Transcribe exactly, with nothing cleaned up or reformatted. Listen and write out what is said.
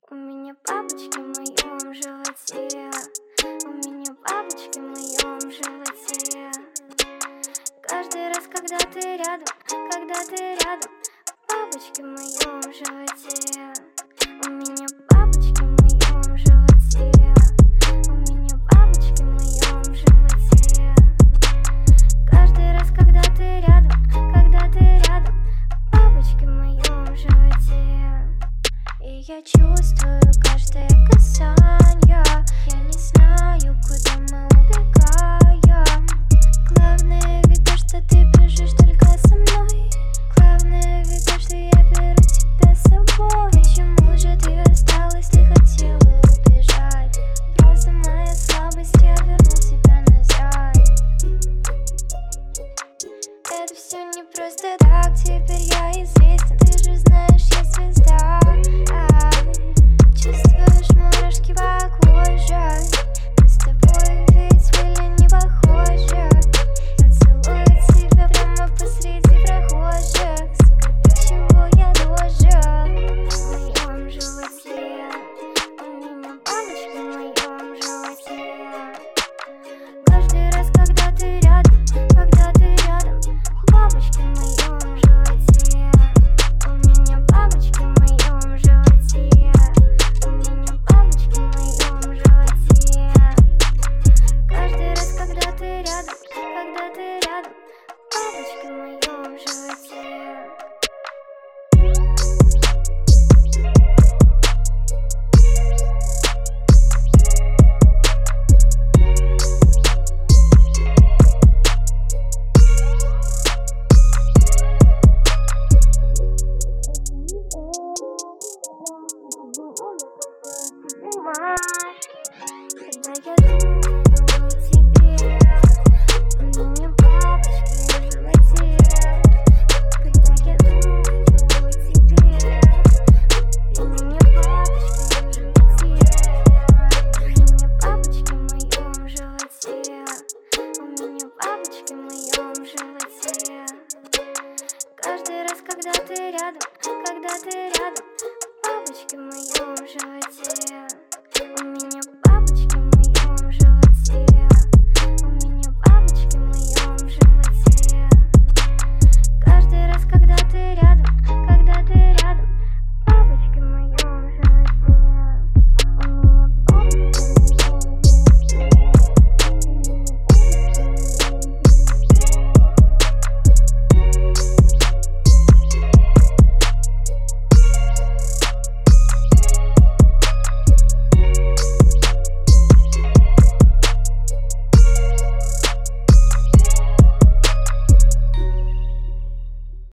У меня бабочки в моем животе. У меня бабочки в моем животе. Каждый раз, когда ты рядом, когда ты рядом, бабочки в моем животе. У меня бабочки в моем животе. У меня бабочки в моем животе. Каждый раз, когда ты рядом, когда ты рядом, бабочки в моем животе. И я чувствую каждое касание. Я не знаю, куда мы